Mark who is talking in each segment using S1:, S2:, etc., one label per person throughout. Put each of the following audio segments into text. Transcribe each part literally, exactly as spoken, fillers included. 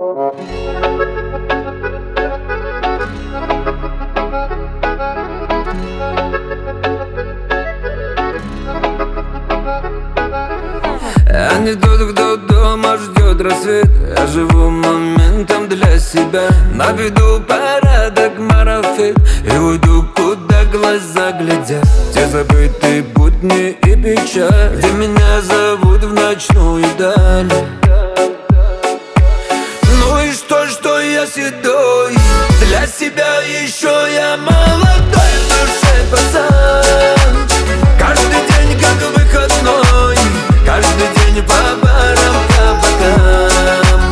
S1: Я не тот, кто дома ждет рассвет. Я живу моментом для себя. Наведу порядок, марафет, и уйду, куда глаза глядят. Те забытые будни и печаль, где меня зовут в ночную даль. Ну и что, что я седой? Для себя еще я молодой в душе пацан. Каждый день как выходной, каждый день по барам, по бокам.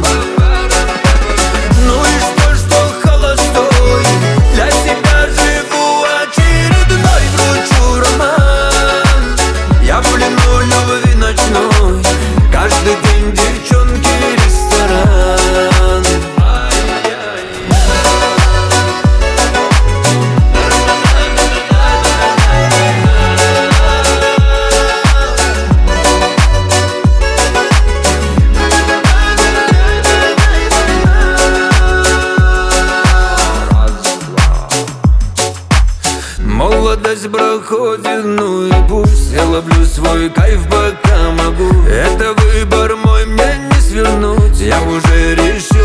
S1: Ну и что, что холостой? Для себя живу очередной, кручу роман. Я в плену любви ночной, каждый день девчонки, ресторан. Молодость проходит, ну и пусть. Я ловлю свой кайф, пока могу. Это выбор мой, мне не свернуть. Я уже решил.